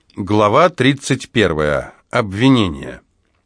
Глава 31. Обвинение.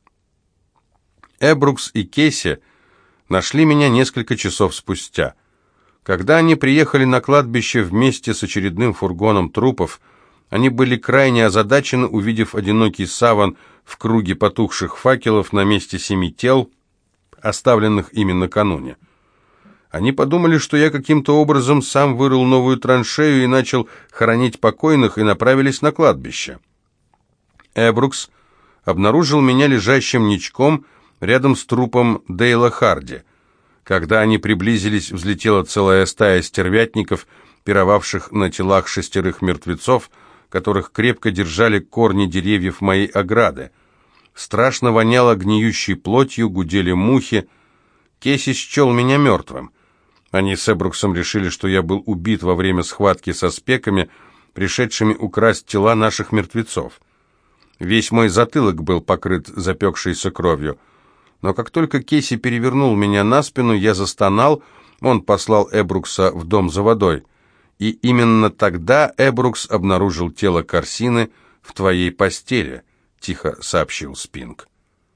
Эбрукс и Кейси нашли меня несколько часов спустя. Когда они приехали на кладбище вместе с очередным фургоном трупов, они были крайне озадачены, увидев одинокий саван в круге потухших факелов на месте 7 тел, оставленных ими накануне. Они подумали, что я каким-то образом сам вырыл новую траншею и начал хоронить покойных, и направились на кладбище. Эбрукс обнаружил меня лежащим ничком рядом с трупом Дейла Харди. Когда они приблизились, взлетела целая стая стервятников, пировавших на телах 6 мертвецов, которых крепко держали корни деревьев моей ограды. Страшно воняло гниющей плотью, гудели мухи. Кейси счел меня мертвым. Они с Эбруксом решили, что я был убит во время схватки со спеками, пришедшими украсть тела наших мертвецов. Весь мой затылок был покрыт запекшейся кровью. Но как только Кейси перевернул меня на спину, я застонал, он послал Эбрукса в дом за водой. И именно тогда Эбрукс обнаружил тело Корсины в твоей постели, тихо сообщил Спинк.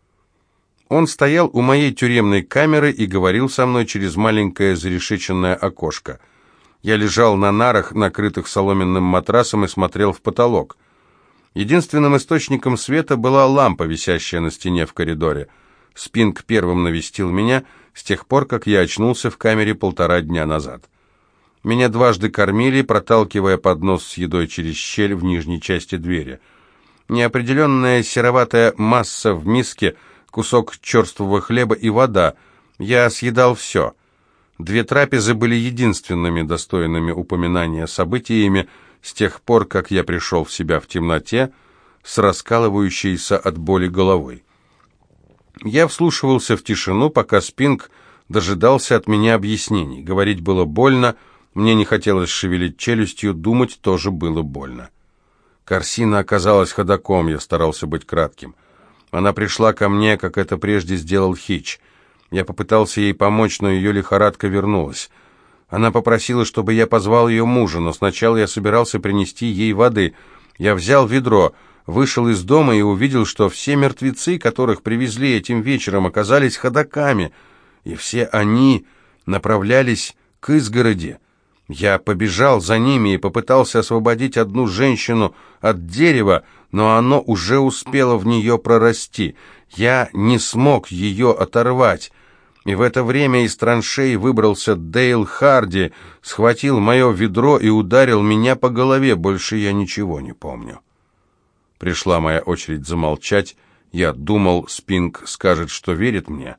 Он стоял у моей тюремной камеры и говорил со мной через маленькое зарешеченное окошко. Я лежал на нарах, накрытых соломенным матрасом, и смотрел в потолок. Единственным источником света была лампа, висящая на стене в коридоре. Спинк первым навестил меня с тех пор, как я очнулся в камере 1,5 дня назад. Меня дважды кормили, проталкивая поднос с едой через щель в нижней части двери. Неопределенная сероватая масса в миске, кусок черствого хлеба и вода. Я съедал все. 2 трапезы были единственными достойными упоминания событиями с тех пор, как я пришел в себя в темноте с раскалывающейся от боли головой. Я вслушивался в тишину, пока Спинк дожидался от меня объяснений. Говорить было больно, мне не хотелось шевелить челюстью, думать тоже было больно. Корсина оказалась ходоком, я старался быть кратким. Она пришла ко мне, как это прежде сделал Хич. Я попытался ей помочь, но ее лихорадка вернулась. Она попросила, чтобы я позвал ее мужа, но сначала я собирался принести ей воды. Я взял ведро, вышел из дома и увидел, что все мертвецы, которых привезли этим вечером, оказались ходоками, и все они направлялись к изгороди. Я побежал за ними и попытался освободить одну женщину от дерева, но оно уже успело в нее прорасти. Я не смог ее оторвать. И в это время из траншеи выбрался Дейл Харди, схватил мое ведро и ударил меня по голове. Больше я ничего не помню. Пришла моя очередь замолчать. Я думал, Спинк скажет, что верит мне.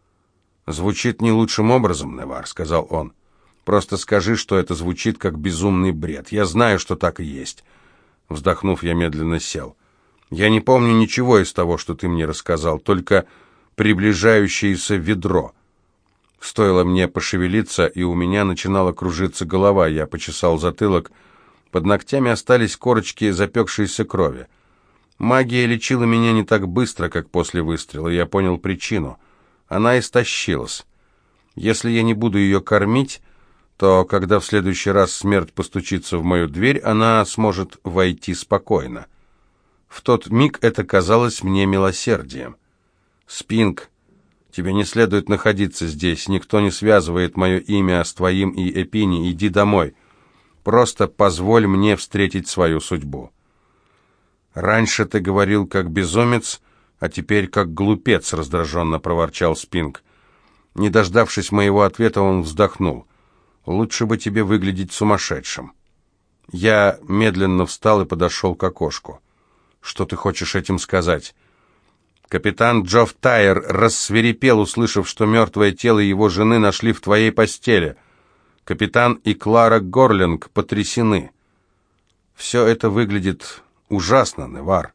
«Звучит не лучшим образом, Невар», — сказал он. «Просто скажи, что это звучит как безумный бред. Я знаю, что так и есть». Вздохнув, я медленно сел. «Я не помню ничего из того, что ты мне рассказал, только приближающееся ведро». Стоило мне пошевелиться, и у меня начинала кружиться голова. Я почесал затылок. Под ногтями остались корочки запекшейся крови. Магия лечила меня не так быстро, как после выстрела. Я понял причину. Она истощилась. Если я не буду ее кормить, то когда в следующий раз смерть постучится в мою дверь, она сможет войти спокойно. В тот миг это казалось мне милосердием. «Спинк, тебе не следует находиться здесь. Никто не связывает мое имя с твоим и Эпини. Иди домой. Просто позволь мне встретить свою судьбу». «Раньше ты говорил как безумец, а теперь как глупец», — раздраженно проворчал Спинк. Не дождавшись моего ответа, он вздохнул. «Лучше бы тебе выглядеть сумасшедшим». Я медленно встал и подошел к окошку. «Что ты хочешь этим сказать?» «Капитан Джофф Тайер рассвирепел, услышав, что мертвое тело его жены нашли в твоей постели. Капитан и Клара Горлинг потрясены. Все это выглядит ужасно, Невар».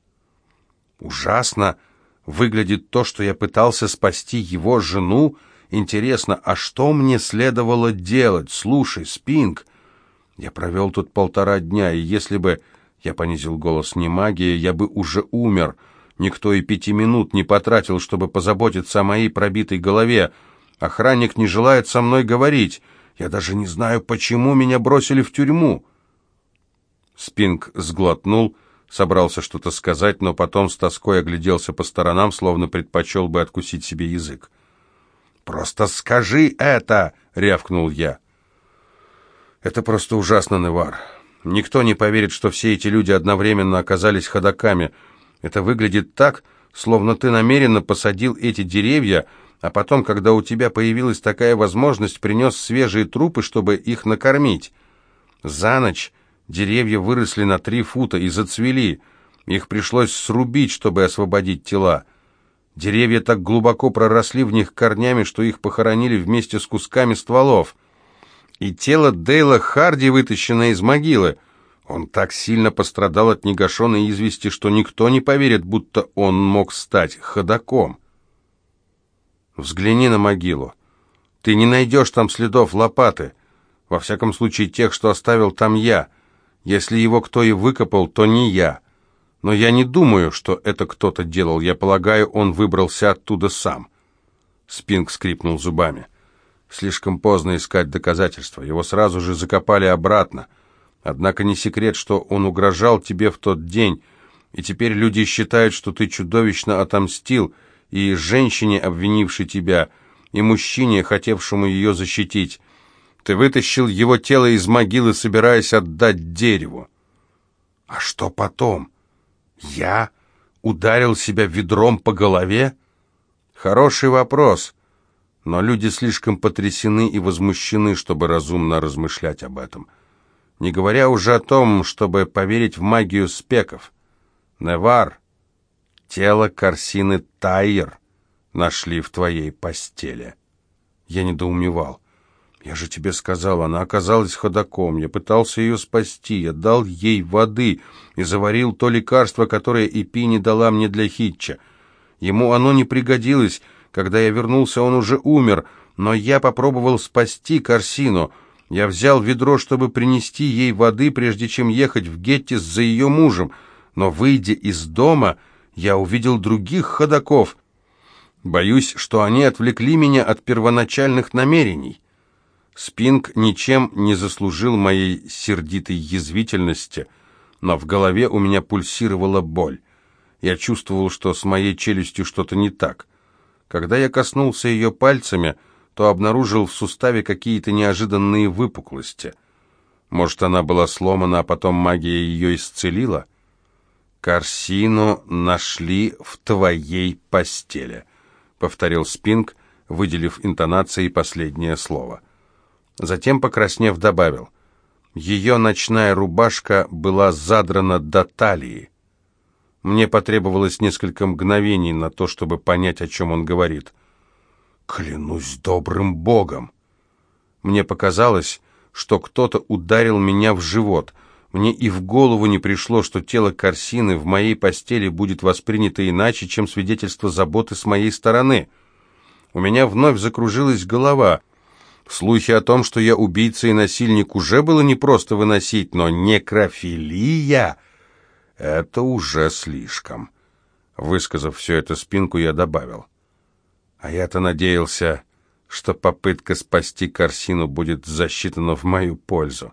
«Ужасно? Выглядит то, что я пытался спасти его жену? Интересно, а что мне следовало делать? Слушай, Спинк, я провел тут 1,5 дня, и если бы...» Я понизил голос: «не магия, я бы уже умер. Никто и 5 минут не потратил, чтобы позаботиться о моей пробитой голове. Охранник не желает со мной говорить. Я даже не знаю, почему меня бросили в тюрьму». Спинк сглотнул, собрался что-то сказать, но потом с тоской огляделся по сторонам, словно предпочел бы откусить себе язык. «Просто скажи это!» — рявкнул я. «Это просто ужасно, Невар. Никто не поверит, что все эти люди одновременно оказались ходоками. Это выглядит так, словно ты намеренно посадил эти деревья, а потом, когда у тебя появилась такая возможность, принес свежие трупы, чтобы их накормить. За ночь деревья выросли на 3 фута и зацвели. Их пришлось срубить, чтобы освободить тела. Деревья так глубоко проросли в них корнями, что их похоронили вместе с кусками стволов. И тело Дейла Харди вытащено из могилы. Он так сильно пострадал от негашенной извести, что никто не поверит, будто он мог стать ходоком. Взгляни на могилу. Ты не найдешь там следов лопаты. Во всяком случае, тех, что оставил там я. Если его кто и выкопал, то не я. Но я не думаю, что это кто-то делал. Я полагаю, он выбрался оттуда сам. Спинг скрипнул зубами. Слишком поздно искать доказательства. Его сразу же закопали обратно. Однако не секрет, что он угрожал тебе в тот день, и теперь люди считают, что ты чудовищно отомстил и женщине, обвинившей тебя, и мужчине, хотевшему ее защитить. Ты вытащил его тело из могилы, собираясь отдать дереву. А что потом? Я ударил себя ведром по голове? Хороший вопрос. Но люди слишком потрясены и возмущены, чтобы разумно размышлять об этом. Не говоря уже о том, чтобы поверить в магию спеков. Невар, тело Корсины Тайер нашли в твоей постели. Я недоумевал. Я же тебе сказал, она оказалась ходоком. Я пытался ее спасти, я дал ей воды и заварил то лекарство, которое Эпи не дала мне для Хитча. Ему оно не пригодилось. Когда я вернулся, он уже умер, но я попробовал спасти Корсину. Я взял ведро, чтобы принести ей воды, прежде чем ехать в Геттис за ее мужем. Но, выйдя из дома, я увидел других ходоков. Боюсь, что они отвлекли меня от первоначальных намерений. Спинг ничем не заслужил моей сердитой язвительности, но в голове у меня пульсировала боль. Я чувствовал, что с моей челюстью что-то не так. Когда я коснулся ее пальцами, то обнаружил в суставе какие-то неожиданные выпуклости. Может, она была сломана, а потом магия ее исцелила? «Корсину нашли в твоей постели», — повторил Спинг, выделив интонацией последнее слово. Затем, покраснев, добавил: «Ее ночная рубашка была задрана до талии». Мне потребовалось несколько мгновений на то, чтобы понять, о чем он говорит. «Клянусь добрым Богом!» Мне показалось, что кто-то ударил меня в живот. Мне и в голову не пришло, что тело Корсины в моей постели будет воспринято иначе, чем свидетельство заботы с моей стороны. У меня вновь закружилась голова. Слухи о том, что я убийца и насильник, уже было непросто выносить, но некрофилия — это уже слишком. Высказав все это Спинку, я добавил: а я-то надеялся, что попытка спасти Корсину будет засчитана в мою пользу.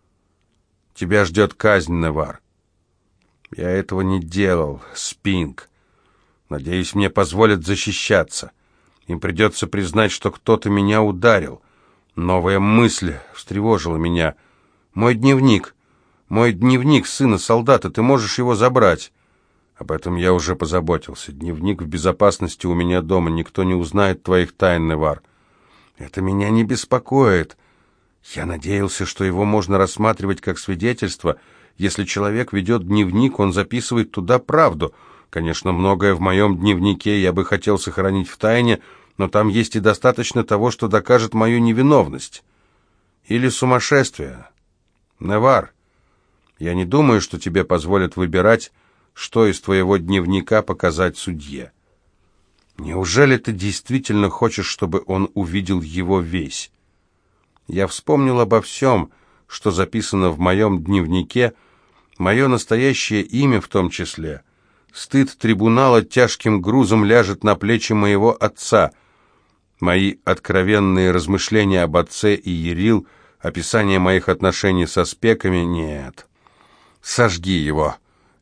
Тебя ждет казнь, Невар. Я этого не делал, Спинг. Надеюсь, мне позволят защищаться. Им придется признать, что кто-то меня ударил. Новая мысль встревожила меня. Мой дневник, сына солдата, ты можешь его забрать? Об этом я уже позаботился. Дневник в безопасности у меня дома. Никто не узнает твоих тайн, Невар. Это меня не беспокоит. Я надеялся, что его можно рассматривать как свидетельство. Если человек ведет дневник, он записывает туда правду. Конечно, многое в моем дневнике я бы хотел сохранить в тайне, но там есть и достаточно того, что докажет мою невиновность. Или сумасшествие. Невар, я не думаю, что тебе позволят выбирать, что из твоего дневника показать судье. Неужели ты действительно хочешь, чтобы он увидел его весь? Я вспомнил обо всем, что записано в моем дневнике, мое настоящее имя в том числе. Стыд трибунала тяжким грузом ляжет на плечи моего отца. Мои откровенные размышления об отце и Ерил, описание моих отношений со спеками — нет. Сожги его.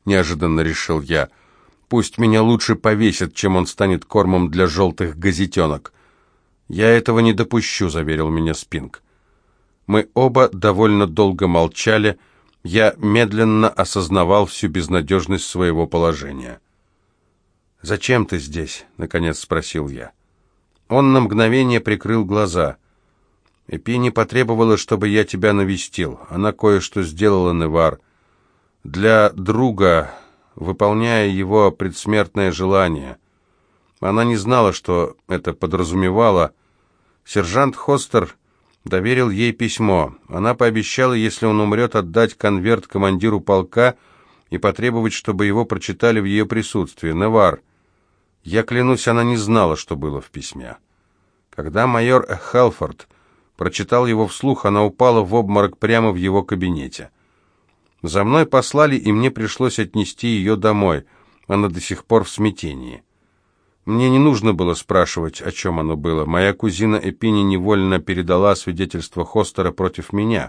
— неожиданно решил я. «Пусть меня лучше повесят, чем он станет кормом для желтых газетенок». «Я этого не допущу», — заверил меня Спинк. Мы оба довольно долго молчали. Я медленно осознавал всю безнадежность своего положения. «Зачем ты здесь?» — наконец спросил я. Он на мгновение прикрыл глаза. «Эпини потребовала, чтобы я тебя навестил. Она кое-что сделала, Невар. Для друга, выполняя его предсмертное желание. Она не знала, что это подразумевало. Сержант Хостер доверил ей письмо. Она пообещала, если он умрет, отдать конверт командиру полка и потребовать, чтобы его прочитали в ее присутствии. Невар, я клянусь, она не знала, что было в письме. Когда майор Хелфорд прочитал его вслух, она упала в обморок прямо в его кабинете. За мной послали, и мне пришлось отнести ее домой. Она до сих пор в смятении. Мне не нужно было спрашивать, о чем оно было. Моя кузина Эпини невольно передала свидетельство Хостера против меня.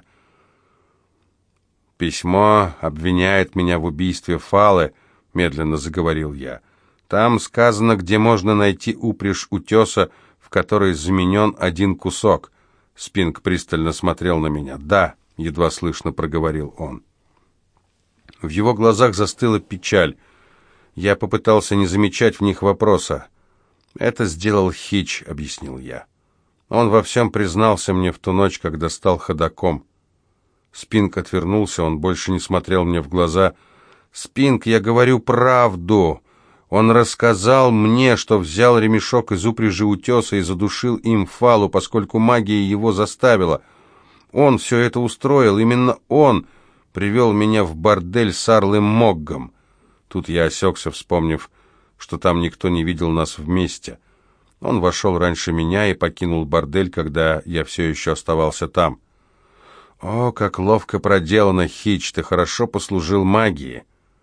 «Письмо обвиняет меня в убийстве Фалы», — медленно заговорил я. «Там сказано, где можно найти упряжь утеса, в которой заменен один кусок». Спинк пристально смотрел на меня. «Да», — едва слышно проговорил он. В его глазах застыла печаль. Я попытался не замечать в них вопроса. «Это сделал Хич», — объяснил я. «Он во всем признался мне в ту ночь, когда стал ходоком». Спинк отвернулся, он больше не смотрел мне в глаза. «Спинк, я говорю правду. Он рассказал мне, что взял ремешок из упряжи утеса и задушил им Фалу, поскольку магия его заставила. Он все это устроил, именно он привел меня в бордель с Арлым Моггом». Тут я осекся, вспомнив, что там никто не видел нас вместе. Он вошел раньше меня и покинул бордель, когда я все еще оставался там. «О, как ловко проделано, Хич, ты хорошо послужил магии.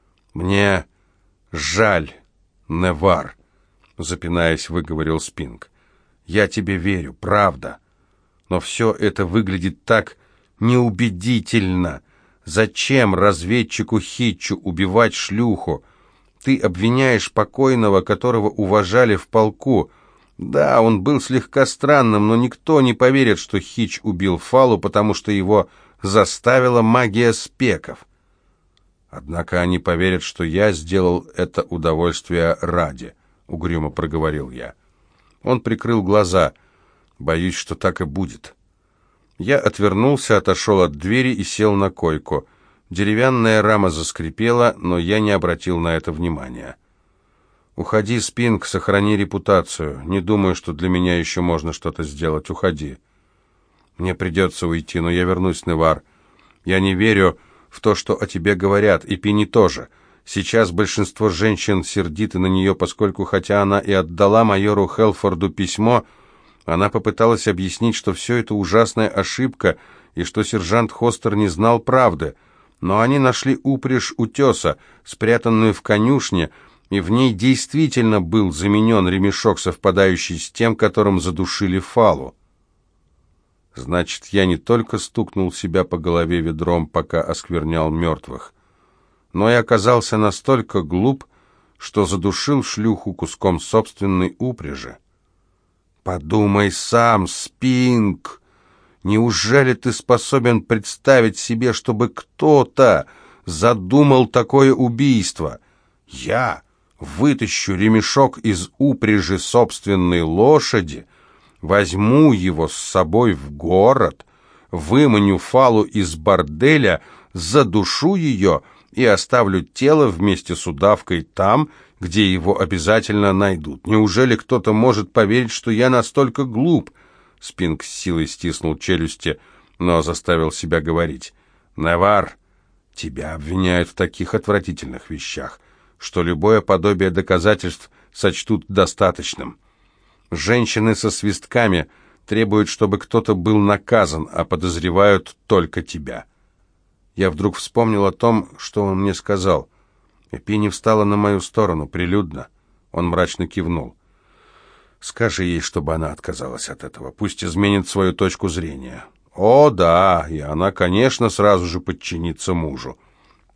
Мне жаль, Невар», — запинаясь, выговорил Спинк. «Я тебе верю, правда. Но все это выглядит так неубедительно. Зачем разведчику Хитчу убивать шлюху? Ты обвиняешь покойного, которого уважали в полку. Да, он был слегка странным, но никто не поверит, что Хитч убил Фалу, потому что его заставила магия спеков. Однако они поверят, что я сделал это удовольствие ради», — угрюмо проговорил я. Он прикрыл глаза. «Боюсь, что так и будет». Я отвернулся, отошел от двери и сел на койку. Деревянная рама заскрипела, но я не обратил на это внимания. «Уходи, Спинк, сохрани репутацию. Не думаю, что для меня еще можно что-то сделать. Уходи». «Мне придется уйти, но я вернусь, Невар. Я не верю в то, что о тебе говорят, и Пини тоже. Сейчас большинство женщин сердиты на нее, поскольку, хотя она и отдала майору Хелфорду письмо, она попыталась объяснить, что все это ужасная ошибка и что сержант Хостер не знал правды. Но они нашли упряжь утеса, спрятанную в конюшне, и в ней действительно был заменен ремешок, совпадающий с тем, которым задушили Фалу. Значит, я не только стукнул себя по голове ведром, пока осквернял мертвых, но и оказался настолько глуп, что задушил шлюху куском собственной упряжи. «Подумай сам, Спинк! Неужели ты способен представить себе, чтобы кто-то задумал такое убийство? Я вытащу ремешок из упряжи собственной лошади, возьму его с собой в город, выманю Фалу из борделя, задушу ее и оставлю тело вместе с удавкой там, где его обязательно найдут. Неужели кто-то может поверить, что я настолько глуп?» Спинк с силой стиснул челюсти, но заставил себя говорить. «Невар, тебя обвиняют в таких отвратительных вещах, что любое подобие доказательств сочтут достаточным. Женщины со свистками требуют, чтобы кто-то был наказан, а подозревают только тебя». Я вдруг вспомнил о том, что он мне сказал. Эпини встала на мою сторону, прилюдно. Он мрачно кивнул. «Скажи ей, чтобы она отказалась от этого. Пусть изменит свою точку зрения». «О, да, и она, конечно, сразу же подчинится мужу.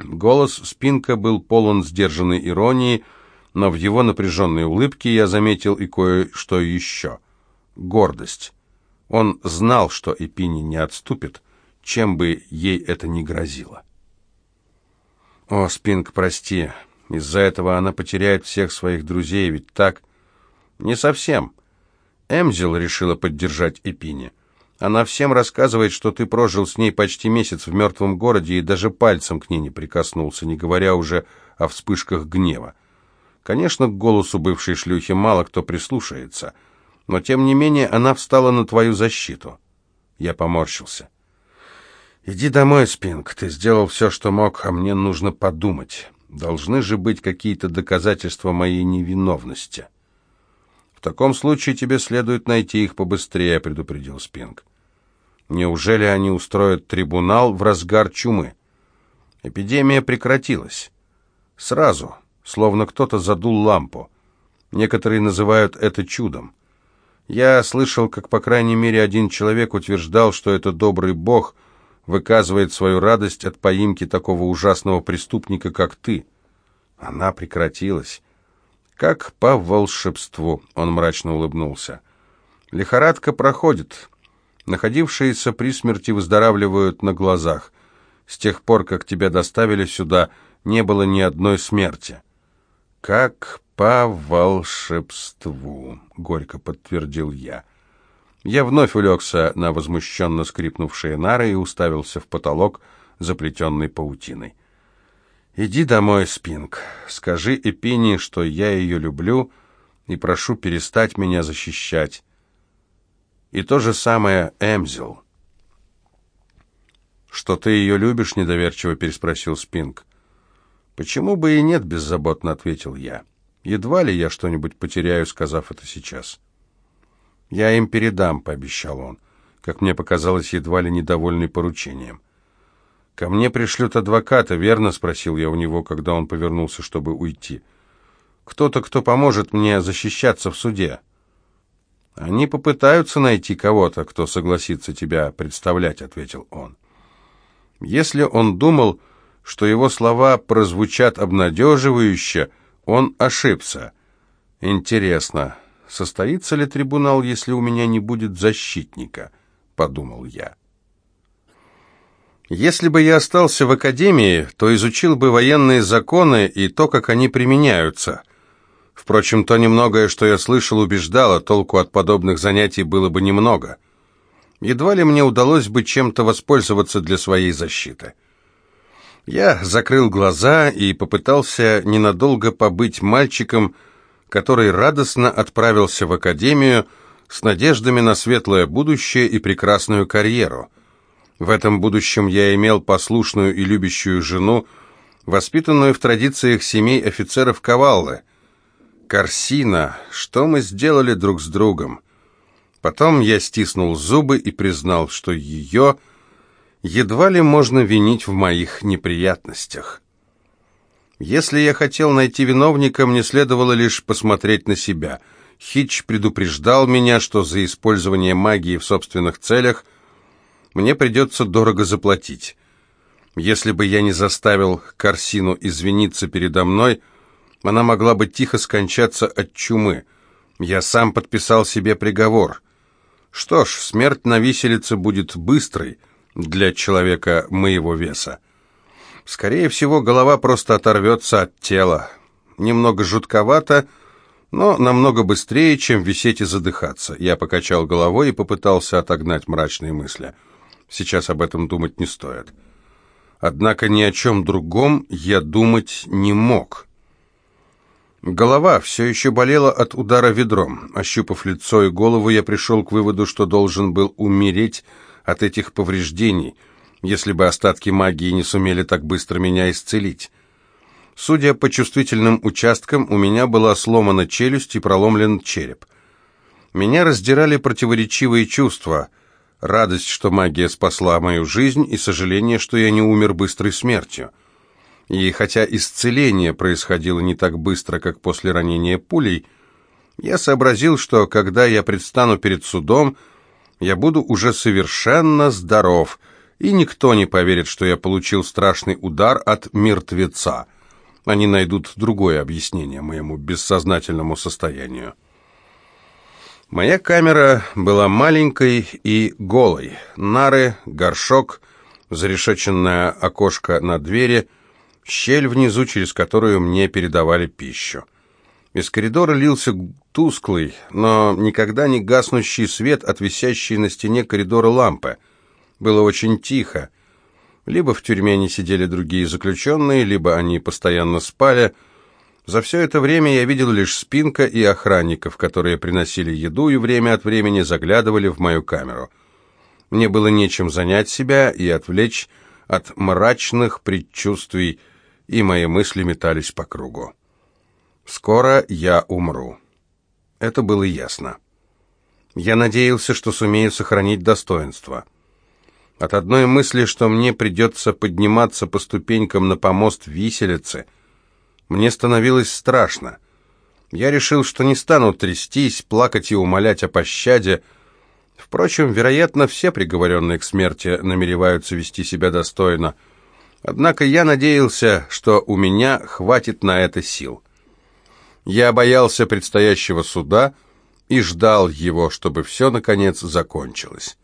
Голос Спинка был полон сдержанной иронии, но в его напряженной улыбке я заметил и кое-что еще. Гордость. Он знал, что Эпини не отступит, чем бы ей это ни грозило. «О, Спинк, прости, из-за этого она потеряет всех своих друзей, ведь так?» «Не совсем. Эмзел решила поддержать Эпини. Она всем рассказывает, что ты прожил с ней почти месяц в мертвом городе и даже пальцем к ней не прикоснулся, не говоря уже о вспышках гнева. Конечно, к голосу бывшей шлюхи мало кто прислушается, но тем не менее она встала на твою защиту». Я поморщился. «Иди домой, Спинк, ты сделал все, что мог, а мне нужно подумать. Должны же быть какие-то доказательства моей невиновности». «В таком случае тебе следует найти их побыстрее», — предупредил Спинк. «Неужели они устроят трибунал в разгар чумы?» Эпидемия прекратилась. Сразу, словно кто-то задул лампу. Некоторые называют это чудом. Я слышал, как по крайней мере один человек утверждал, что это добрый бог выказывает свою радость от поимки такого ужасного преступника, как ты. Она прекратилась. «Как по волшебству», — он мрачно улыбнулся. «Лихорадка проходит. Находившиеся при смерти выздоравливают на глазах. С тех пор, как тебя доставили сюда, не было ни одной смерти». «Как по волшебству», — горько подтвердил я. Я вновь улегся на возмущенно скрипнувшие нары и уставился в потолок, заплетенный паутиной. «Иди домой, Спинк. Скажи Эпини, что я ее люблю, и прошу перестать меня защищать. И то же самое Эмзел». «Что ты ее любишь?» — недоверчиво переспросил Спинк. «Почему бы и нет?» — беззаботно ответил я. «Едва ли я что-нибудь потеряю, сказав это сейчас». «Я им передам», — пообещал он, как мне показалось, едва ли недовольный поручением. «Ко мне пришлют адвоката, верно?» — спросил я у него, когда он повернулся, чтобы уйти. «Кто-то, кто поможет мне защищаться в суде». «Они попытаются найти кого-то, кто согласится тебя представлять», — ответил он. Если он думал, что его слова прозвучат обнадеживающе, он ошибся. «Интересно, состоится ли трибунал, если у меня не будет защитника?» — подумал я. Если бы я остался в академии, то изучил бы военные законы и то, как они применяются. Впрочем, то немногое, что я слышал, убеждало, толку от подобных занятий было бы немного. Едва ли мне удалось бы чем-то воспользоваться для своей защиты. Я закрыл глаза и попытался ненадолго побыть мальчиком, который радостно отправился в академию с надеждами на светлое будущее и прекрасную карьеру. В этом будущем я имел послушную и любящую жену, воспитанную в традициях семей офицеров Каваллы. Корсина, что мы сделали друг с другом? Потом я стиснул зубы и признал, что ее едва ли можно винить в моих неприятностях. Если я хотел найти виновника, мне следовало лишь посмотреть на себя. Хитч предупреждал меня, что за использование магии в собственных целях мне придется дорого заплатить. Если бы я не заставил Корсину извиниться передо мной, она могла бы тихо скончаться от чумы. Я сам подписал себе приговор. Что ж, смерть на виселице будет быстрой для человека моего веса. Скорее всего, голова просто оторвется от тела. Немного жутковато, но намного быстрее, чем висеть и задыхаться. Я покачал головой и попытался отогнать мрачные мысли. Сейчас об этом думать не стоит. Однако ни о чем другом я думать не мог. Голова все еще болела от удара ведром. Ощупав лицо и голову, я пришел к выводу, что должен был умереть от этих повреждений, если бы остатки магии не сумели так быстро меня исцелить. Судя по чувствительным участкам, у меня была сломана челюсть и проломлен череп. Меня раздирали противоречивые чувства: радость, что магия спасла мою жизнь, и сожаление, что я не умер быстрой смертью. И хотя исцеление происходило не так быстро, как после ранения пулей, я сообразил, что когда я предстану перед судом, я буду уже совершенно здоров и никто не поверит, что я получил страшный удар от мертвеца. Они найдут другое объяснение моему бессознательному состоянию. Моя камера была маленькой и голой. Нары, горшок, зарешеченное окошко на двери, щель внизу, через которую мне передавали пищу. Из коридора лился тусклый, но никогда не гаснущий свет от висящей на стене коридора лампы. Было очень тихо. Либо в тюрьме не сидели другие заключенные, либо они постоянно спали. За все это время я видел лишь Спинка и охранников, которые приносили еду и время от времени заглядывали в мою камеру. Мне было нечем занять себя и отвлечь от мрачных предчувствий, и мои мысли метались по кругу. Скоро я умру. Это было ясно. Я надеялся, что сумею сохранить достоинство. От одной мысли, что мне придется подниматься по ступенькам на помост виселицы, мне становилось страшно. Я решил, что не стану трястись, плакать и умолять о пощаде. Впрочем, вероятно, все приговоренные к смерти намереваются вести себя достойно. Однако я надеялся, что у меня хватит на это сил. Я боялся предстоящего суда и ждал его, чтобы все, наконец, закончилось.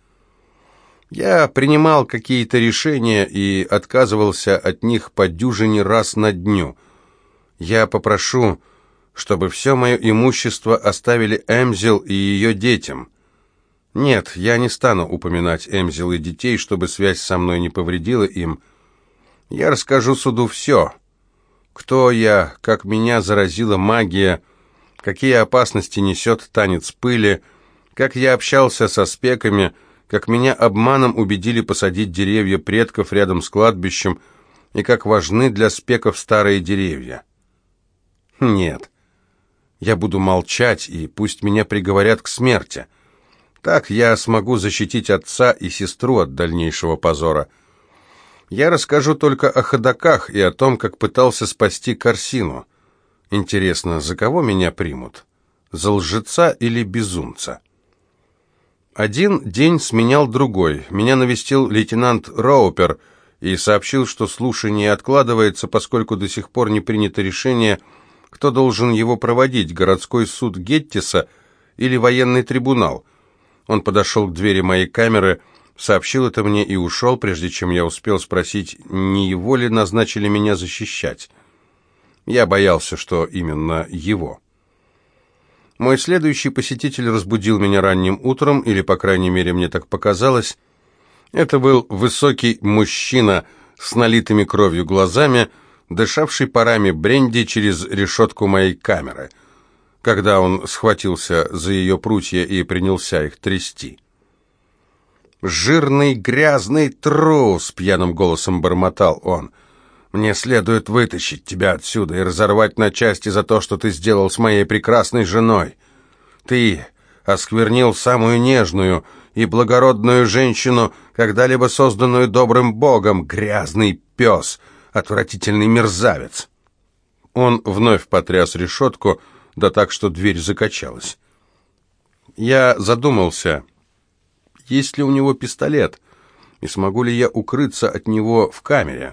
Я принимал какие-то решения и отказывался от них по дюжине раз на дню. Я попрошу, чтобы все мое имущество оставили Эмзел и ее детям. Нет, я не стану упоминать Эмзел и детей, чтобы связь со мной не повредила им. Я расскажу суду все. Кто я, как меня заразила магия, какие опасности несет танец пыли, как я общался со спеками, как меня обманом убедили посадить деревья предков рядом с кладбищем, и как важны для спеков старые деревья. Нет, я буду молчать, и пусть меня приговорят к смерти. Так я смогу защитить отца и сестру от дальнейшего позора. Я расскажу только о ходоках и о том, как пытался спасти Корсину. Интересно, за кого меня примут? За лжеца или безумца? Один день сменял другой. Меня навестил лейтенант Роупер и сообщил, что слушание откладывается, поскольку до сих пор не принято решение, кто должен его проводить, городской суд Геттиса или военный трибунал. Он подошел к двери моей камеры, сообщил это мне и ушел, прежде чем я успел спросить, не его ли назначили меня защищать. Я боялся, что именно его. Мой следующий посетитель разбудил меня ранним утром, или, по крайней мере, мне так показалось. Это был высокий мужчина с налитыми кровью глазами, дышавший парами бренди через решетку моей камеры, когда он схватился за ее прутья и принялся их трясти. «Жирный, грязный трус!» — пьяным голосом бормотал он. «Мне следует вытащить тебя отсюда и разорвать на части за то, что ты сделал с моей прекрасной женой. Ты осквернил самую нежную и благородную женщину, когда-либо созданную добрым богом, грязный пес, отвратительный мерзавец!» Он вновь потряс решетку, да так, что дверь закачалась. Я задумался, есть ли у него пистолет, и смогу ли я укрыться от него в камере.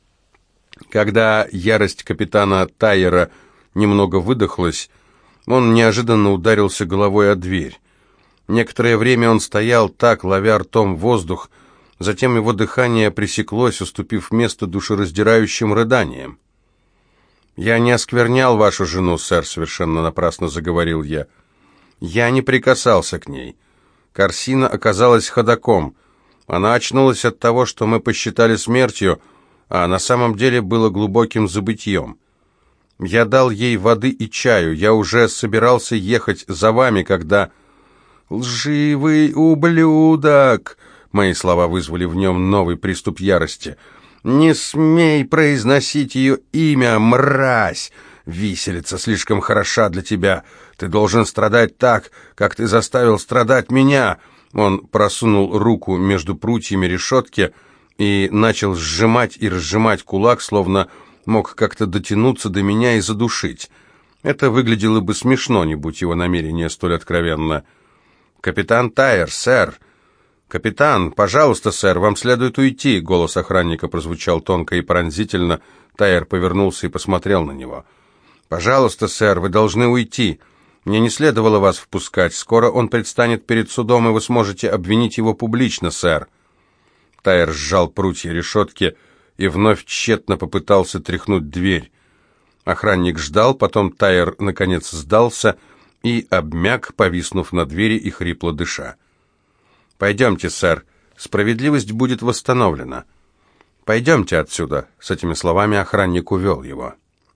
Когда ярость капитана Тайера немного выдохлась, он неожиданно ударился головой о дверь. Некоторое время он стоял так, ловя ртом воздух, затем его дыхание пресеклось, уступив место душераздирающим рыданиям. «Я не осквернял вашу жену, сэр», — совершенно напрасно заговорил я. «Я не прикасался к ней. Корсина оказалась ходоком. Она очнулась от того, что мы посчитали смертью, а на самом деле было глубоким забытьем. Я дал ей воды и чаю. Я уже собирался ехать за вами, когда...» «Лживый ублюдок!» Мои слова вызвали в нем новый приступ ярости. «Не смей произносить ее имя, мразь! Виселица слишком хороша для тебя. Ты должен страдать так, как ты заставил страдать меня!» Он просунул руку между прутьями решетки и начал сжимать и разжимать кулак, словно мог как-то дотянуться до меня и задушить. Это выглядело бы смешно, не будь его намерение столь откровенно. «Капитан Тайер, сэр, «Капитан, пожалуйста, сэр, вам следует уйти!» Голос охранника прозвучал тонко и пронзительно. Тайер повернулся и посмотрел на него. «Пожалуйста, сэр, вы должны уйти. Мне не следовало вас впускать. Скоро он предстанет перед судом, и вы сможете обвинить его публично, сэр». Тайер сжал прутья решетки и вновь тщетно попытался тряхнуть дверь. Охранник ждал, потом Тайер, наконец, сдался и обмяк, повиснув на двери и хрипло дыша. «Пойдемте, сэр, справедливость будет восстановлена. Пойдемте отсюда». С этими словами охранник увел его.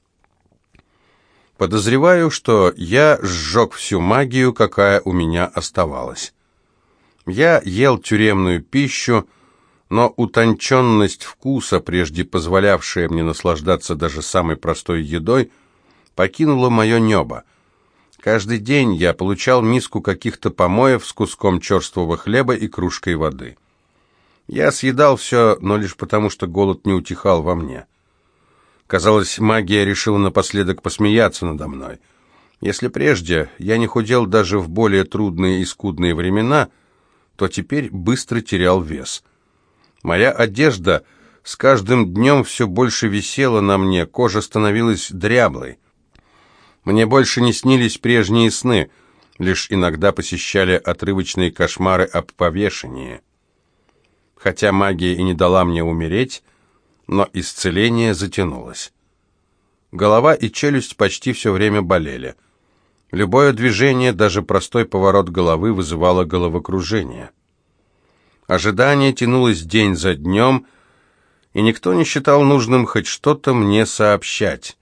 Подозреваю, что я сжег всю магию, какая у меня оставалась. Я ел тюремную пищу, но утонченность вкуса, прежде позволявшая мне наслаждаться даже самой простой едой, покинула мое небо. Каждый день я получал миску каких-то помоев с куском черствого хлеба и кружкой воды. Я съедал все, но лишь потому, что голод не утихал во мне. Казалось, магия решила напоследок посмеяться надо мной. Если прежде я не худел даже в более трудные и скудные времена, то теперь быстро терял вес. Моя одежда с каждым днем все больше висела на мне, кожа становилась дряблой. Мне больше не снились прежние сны, лишь иногда посещали отрывочные кошмары об повешении. Хотя магия и не дала мне умереть, но исцеление затянулось. Голова и челюсть почти все время болели. Любое движение, даже простой поворот головы, вызывало головокружение. Ожидание тянулось день за днем, и никто не считал нужным хоть что-то мне сообщать.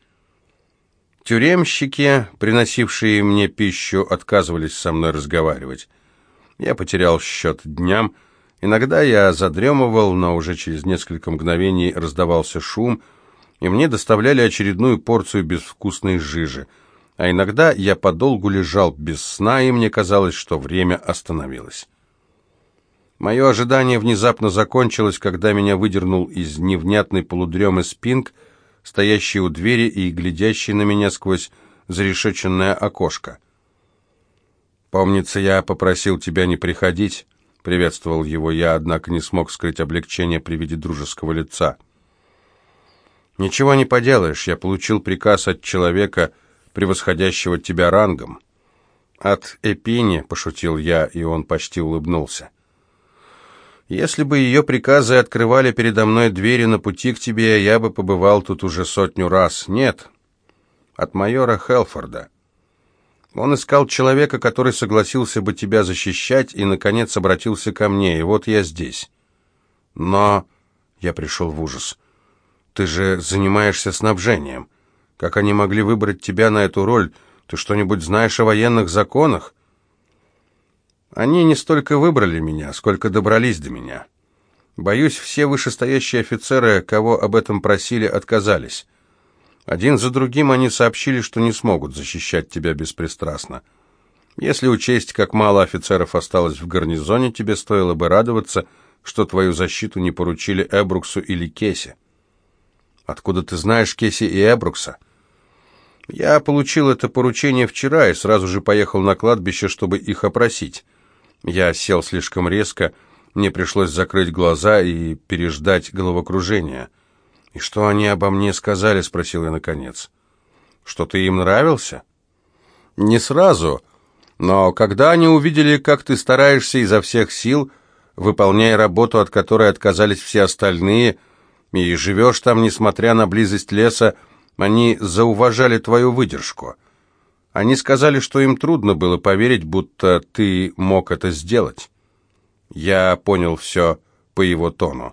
Тюремщики, приносившие мне пищу, отказывались со мной разговаривать. Я потерял счет дням. Иногда я задремывал, но уже через несколько мгновений раздавался шум, и мне доставляли очередную порцию безвкусной жижи. А иногда я подолгу лежал без сна, и мне казалось, что время остановилось. Мое ожидание внезапно закончилось, когда меня выдернул из невнятной полудремы Спинг, стоящий у двери и глядящий на меня сквозь зарешеченное окошко. «Помнится, я попросил тебя не приходить», — приветствовал его я, однако не смог скрыть облегчение при виде дружеского лица. «Ничего не поделаешь, я получил приказ от человека, превосходящего тебя рангом». «От Эпини», — пошутил я, и он почти улыбнулся. «Если бы ее приказы открывали передо мной двери на пути к тебе, я бы побывал тут уже 100 раз. Нет, от майора Хелфорда. Он искал человека, который согласился бы тебя защищать, и, наконец, обратился ко мне, и вот я здесь. Но...» Я пришел в ужас. «Ты же занимаешься снабжением. Как они могли выбрать тебя на эту роль? Ты что-нибудь знаешь о военных законах?» «Они не столько выбрали меня, сколько добрались до меня. Боюсь, все вышестоящие офицеры, кого об этом просили, отказались. Один за другим они сообщили, что не смогут защищать тебя беспристрастно. Если учесть, как мало офицеров осталось в гарнизоне, тебе стоило бы радоваться, что твою защиту не поручили Эбруксу или Кесе». «Откуда ты знаешь Кеси и Эбрукса?» «Я получил это поручение вчера и сразу же поехал на кладбище, чтобы их опросить. Я сел слишком резко, мне пришлось закрыть глаза и переждать головокружение». «И что они обо мне сказали?» — спросил я наконец. «Что ты им нравился?» «Не сразу, но когда они увидели, как ты стараешься изо всех сил, выполняя работу, от которой отказались все остальные, и живешь там, несмотря на близость леса, они зауважали твою выдержку. Они сказали, что им трудно было поверить, будто ты мог это сделать». Я понял все по его тону.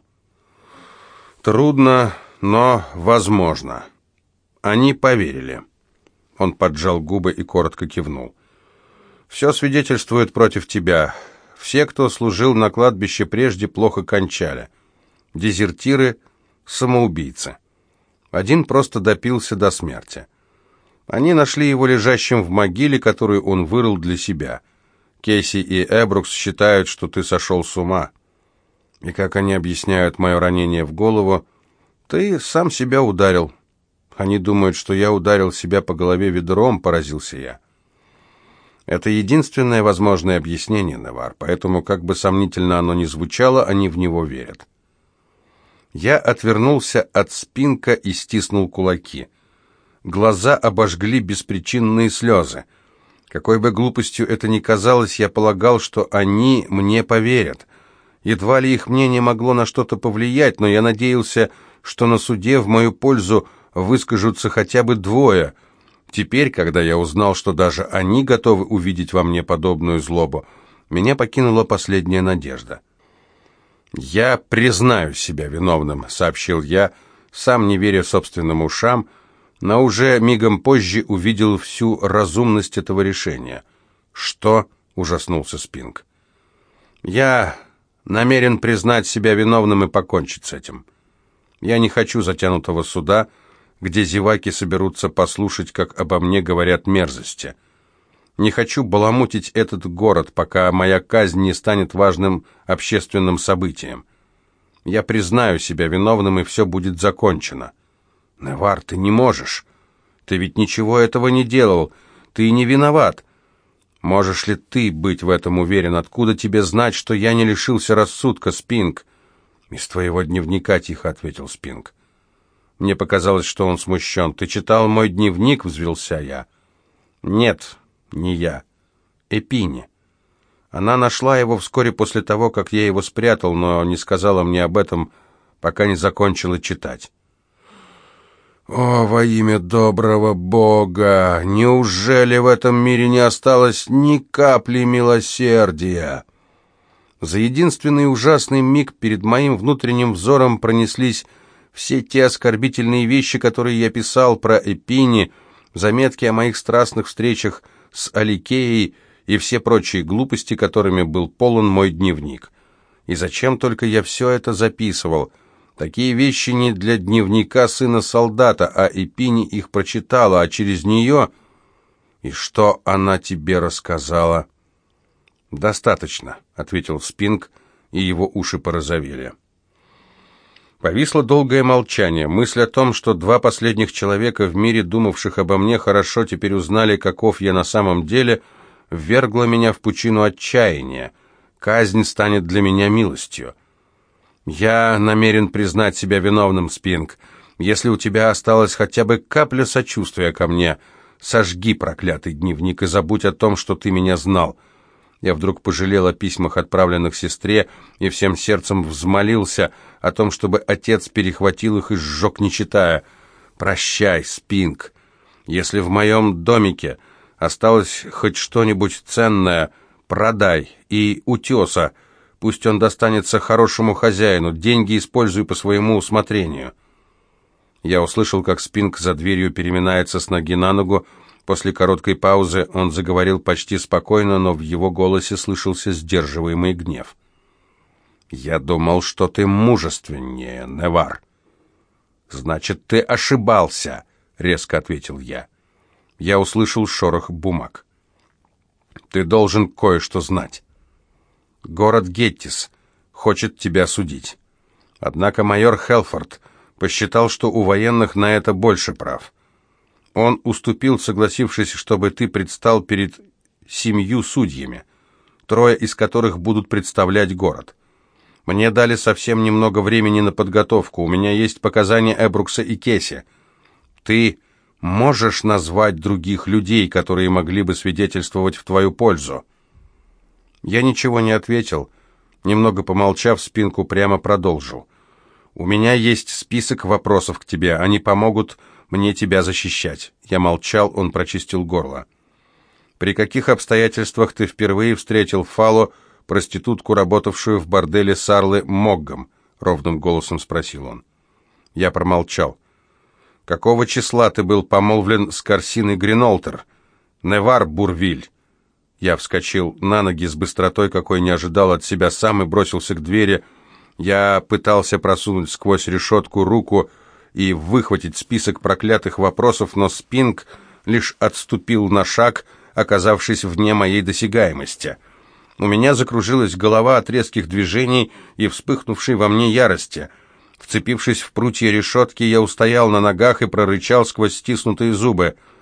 «Трудно, но возможно. Они поверили». Он поджал губы и коротко кивнул. «Все свидетельствует против тебя. Все, кто служил на кладбище прежде, плохо кончали. Дезертиры, самоубийцы. Один просто допился до смерти. Они нашли его лежащим в могиле, которую он вырыл для себя. Кейси и Эбрукс считают, что ты сошел с ума. И как они объясняют мое ранение в голову? Ты сам себя ударил. Они думают, что я ударил себя по голове ведром», — поразился я. Это единственное возможное объяснение, Невар, поэтому, как бы сомнительно оно ни звучало, они в него верят. Я отвернулся от Спинка и стиснул кулаки. Глаза обожгли беспричинные слезы. Какой бы глупостью это ни казалось, я полагал, что они мне поверят. Едва ли их мнение могло на что-то повлиять, но я надеялся, что на суде в мою пользу выскажутся хотя бы двое. Теперь, когда я узнал, что даже они готовы увидеть во мне подобную злобу, меня покинула последняя надежда. «Я признаю себя виновным», — сообщил я, сам не веря собственным ушам, но уже мигом позже увидел всю разумность этого решения. «Что?» — ужаснулся Спинк. «Я намерен признать себя виновным и покончить с этим. Я не хочу затянутого суда, где зеваки соберутся послушать, как обо мне говорят мерзости. Не хочу баламутить этот город, пока моя казнь не станет важным общественным событием. Я признаю себя виновным, и все будет закончено». «Невар, ты не можешь. Ты ведь ничего этого не делал. Ты не виноват. Можешь ли ты быть в этом уверен? Откуда тебе знать, что я не лишился рассудка, Спинк?» «Из твоего дневника», — тихо ответил Спинк. Мне показалось, что он смущен. «Ты читал мой дневник?» — взвился я. «Нет, не я. Эпини. Она нашла его вскоре после того, как я его спрятал, но не сказала мне об этом, пока не закончила читать». «О, во имя доброго Бога! Неужели в этом мире не осталось ни капли милосердия?» За единственный ужасный миг перед моим внутренним взором пронеслись все те оскорбительные вещи, которые я писал про Эпини, заметки о моих страстных встречах с Аликеей и все прочие глупости, которыми был полон мой дневник. И зачем только я все это записывал? Такие вещи не для дневника сына солдата, а Эпини их прочитала, а через нее... «И что она тебе рассказала?» «Достаточно», — ответил Спинк, и его уши порозовели. Повисло долгое молчание. Мысль о том, что два последних человека в мире, думавших обо мне, хорошо теперь узнали, каков я на самом деле, ввергла меня в пучину отчаяния. Казнь станет для меня милостью. «Я намерен признать себя виновным, Спинк. Если у тебя осталась хотя бы капля сочувствия ко мне, сожги проклятый дневник и забудь о том, что ты меня знал». Я вдруг пожалел о письмах, отправленных сестре, и всем сердцем взмолился о том, чтобы отец перехватил их и сжег, не читая. «Прощай, Спинк. Если в моем домике осталось хоть что-нибудь ценное, продай, и утеса. Пусть он достанется хорошему хозяину, деньги используй по своему усмотрению». Я услышал, как Спинк за дверью переминается с ноги на ногу. После короткой паузы он заговорил почти спокойно, но в его голосе слышался сдерживаемый гнев. «Я думал, что ты мужественнее, Невар». «Значит, ты ошибался», — резко ответил я. Я услышал шорох бумаг. «Ты должен кое-что знать. Город Геттис хочет тебя судить. Однако майор Хелфорд посчитал, что у военных на это больше прав. Он уступил, согласившись, чтобы ты предстал перед 7 судьями, 3 из которых будут представлять город. Мне дали совсем немного времени на подготовку. У меня есть показания Эбрукса и Кесси. Ты можешь назвать других людей, которые могли бы свидетельствовать в твою пользу?» Я ничего не ответил. Немного помолчав, Спинку прямо продолжил. «У меня есть список вопросов к тебе. Они помогут мне тебя защищать». Я молчал, он прочистил горло. «При каких обстоятельствах ты впервые встретил Фалу, проститутку, работавшую в борделе Сарлы Моггом?» — ровным голосом спросил он. Я промолчал. «Какого числа ты был помолвлен с Корсиной Гринолтер?» «Невар Бурвиль». Я вскочил на ноги с быстротой, какой не ожидал от себя сам, и бросился к двери. Я пытался просунуть сквозь решетку руку и выхватить список проклятых вопросов, но Спинк лишь отступил на шаг, оказавшись вне моей досягаемости. У меня закружилась голова от резких движений и вспыхнувшей во мне ярости. Вцепившись в прутья решетки, я устоял на ногах и прорычал сквозь стиснутые зубы: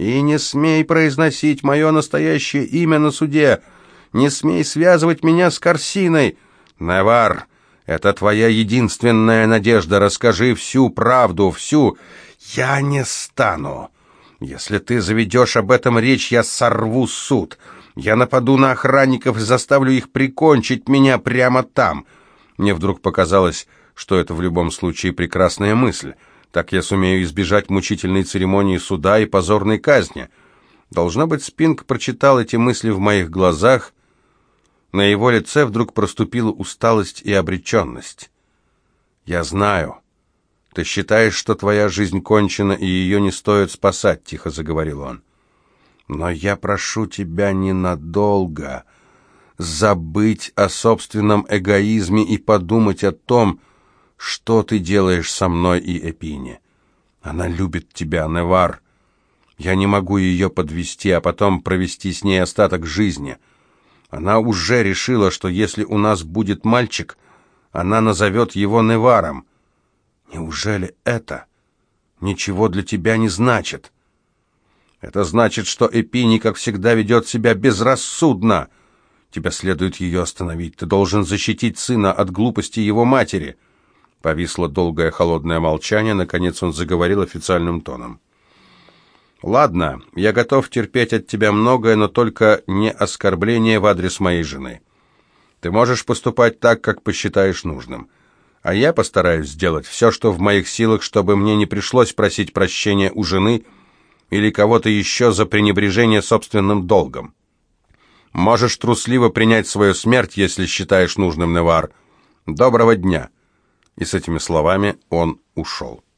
И не смей произносить мое настоящее имя на суде. Не смей связывать меня с Корсиной. Невар, это твоя единственная надежда. Расскажи всю правду, всю. Я не стану. Если ты заведешь об этом речь, я сорву суд. Я нападу на охранников и заставлю их прикончить меня прямо там. Мне вдруг показалось, что это в любом случае прекрасная мысль. Так я сумею избежать мучительной церемонии суда и позорной казни. Должно быть, Спинк прочитал эти мысли в моих глазах. На его лице вдруг проступила усталость и обреченность. «Я знаю. Ты считаешь, что твоя жизнь кончена, и ее не стоит спасать», — тихо заговорил он. «Но я прошу тебя ненадолго забыть о собственном эгоизме и подумать о том, что ты делаешь со мной и Эпине. Она любит тебя, Невар. Я не могу ее подвести, а потом провести с ней остаток жизни. Она уже решила, что если у нас будет мальчик, она назовет его Неваром. Неужели это ничего для тебя не значит? Это значит, что Эпини, как всегда, ведет себя безрассудно. Тебе следует ее остановить. Ты должен защитить сына от глупости его матери». Повисло долгое холодное молчание. Наконец он заговорил официальным тоном. «Ладно, я готов терпеть от тебя многое, но только не оскорбление в адрес моей жены. Ты можешь поступать так, как посчитаешь нужным. А я постараюсь сделать все, что в моих силах, чтобы мне не пришлось просить прощения у жены или кого-то еще за пренебрежение собственным долгом. Можешь трусливо принять свою смерть, если считаешь нужным, Невар. Доброго дня». И с этими словами он ушел.